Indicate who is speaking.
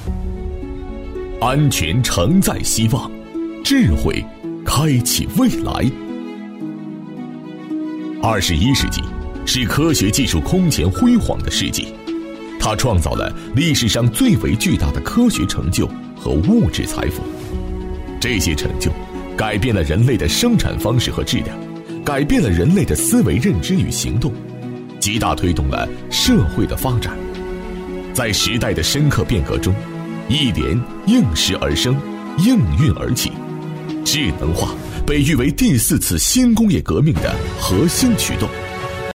Speaker 1: 安全承载希望，智慧开启未来。21世纪是科学技术空前辉煌的世纪，它创造了历史上最为巨大的科学成就和物质财富。这些成就改变了人类的生产方式和质量，改变了人类的思维认知与行动，极大推动了社会的发展。在时代的深刻变革中，一联应时而生，应运而起，智能化被誉为第4次新工业革命的核心驱动。